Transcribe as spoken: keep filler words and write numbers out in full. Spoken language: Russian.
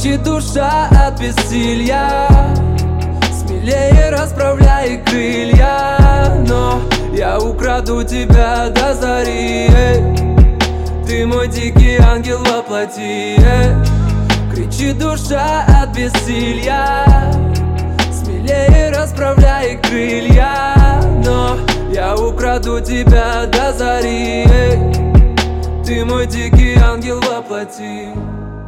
Кричит душа от бессилья, смелее расправляй крылья. Но я украду тебя до зари, ты мой дикий ангел во плоти. Кричит душа от бессилья, смелее расправляй крылья. Но я украду тебя до зари, ты мой дикий ангел во плоти.